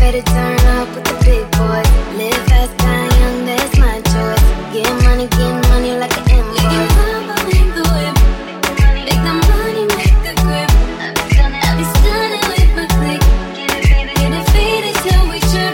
ready to turn up with the big boys. Live fast, die young, that's my choice. Get money like an invoice. Make the whip, make the money, make the grip. I'll be stunning with my click. Get it faded till we trip.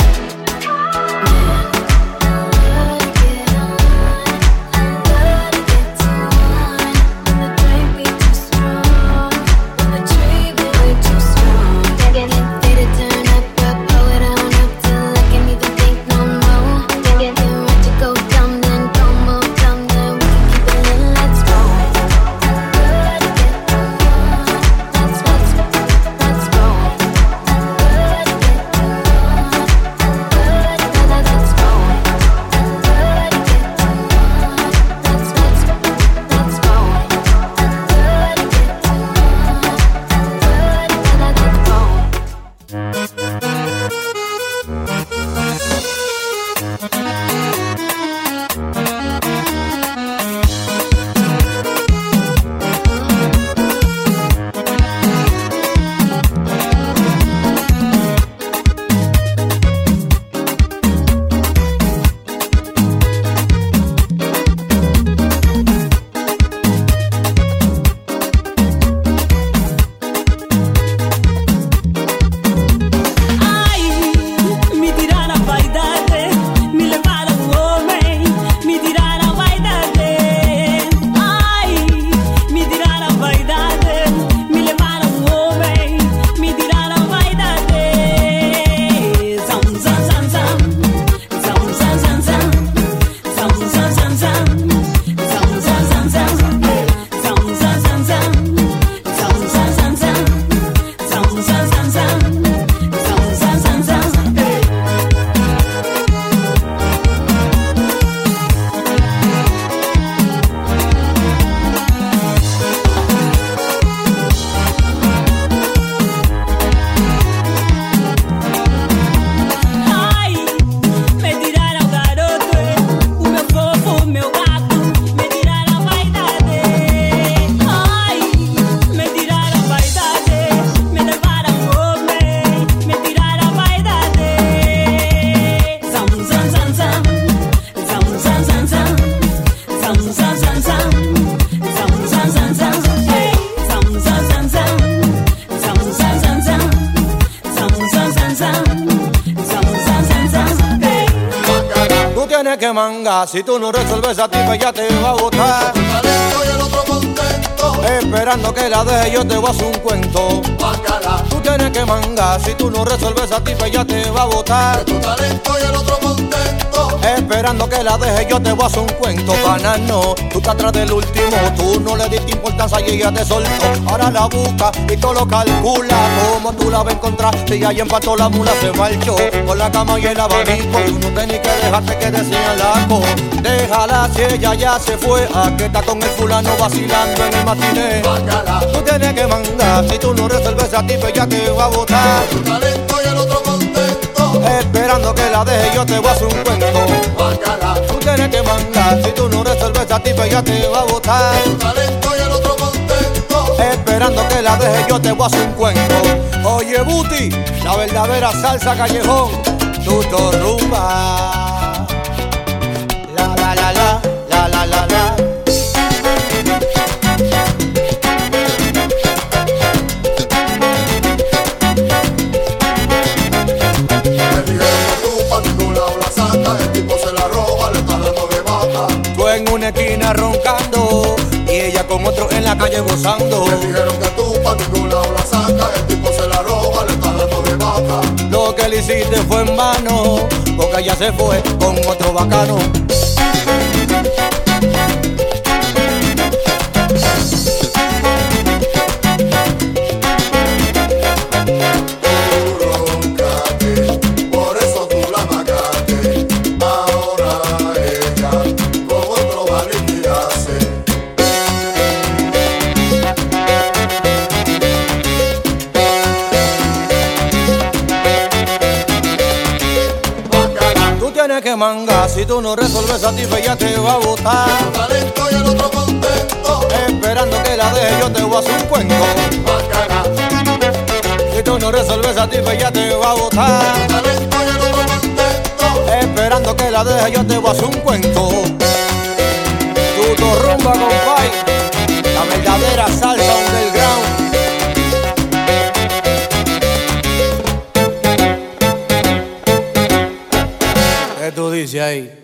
Que manga, si tú no resuelves a ti, pues ya te va a botar. Tu talento y el otro contento. Esperando que la deje, yo te voy a hacer un cuento. Bacala. Tú tienes que manga, si tú no resuelves a ti, pues ya te va a botar. Tu talento y el otro contento. Esperando que la deje, yo te voy a hacer un cuento. Banano, tú estás atrás del último. Tú no le diste importancia y ella te soltó. Ahora la busca y todo lo calcula. ¿Cómo tú la vas a encontrar? Si ahí empató la mula, se marchó. Con la cama y el abanico. Tú no tenés que dejarte que decían laco. Déjala si ella ya se fue. A que está con el fulano vacilando en el matiné. Bacala. Tú tienes que mandar. Si tú no resuelves a ti, pues ya te va a botar. Tu talento y el otro contento. Esperando que la deje, yo te voy a hacer un cuento. Bacala. Tú tienes que mandar, si tú no resuelves a ti, pues ya te va a botar. Tu talento y el otro contento. Esperando que la deje, yo te voy a hacer un cuento. Oye, Buti, la verdadera salsa callejón, Tuto Rumba. La la la la, la la la la. En una esquina roncando y ella con otro en la calle gozando. Me dijeron que tú pa' ningún lado la saca. El tipo se la roba, le está dando de vaca. Lo que le hiciste fue en vano, porque ella se fue con otro bacano. Que manga, si tú no resuelves a ti, pues ya te va a botar. Tu talento y el otro contento. Esperando que la deje, yo te voy a hacer un cuento. Bacana. Si tú no resuelves a ti, pues ya te va a botar. Tu talento esperando que la deje, yo te voy a hacer un cuento. Tuto rumba, compay, la verdadera salsa underground. ¿Qué tú dices ahí?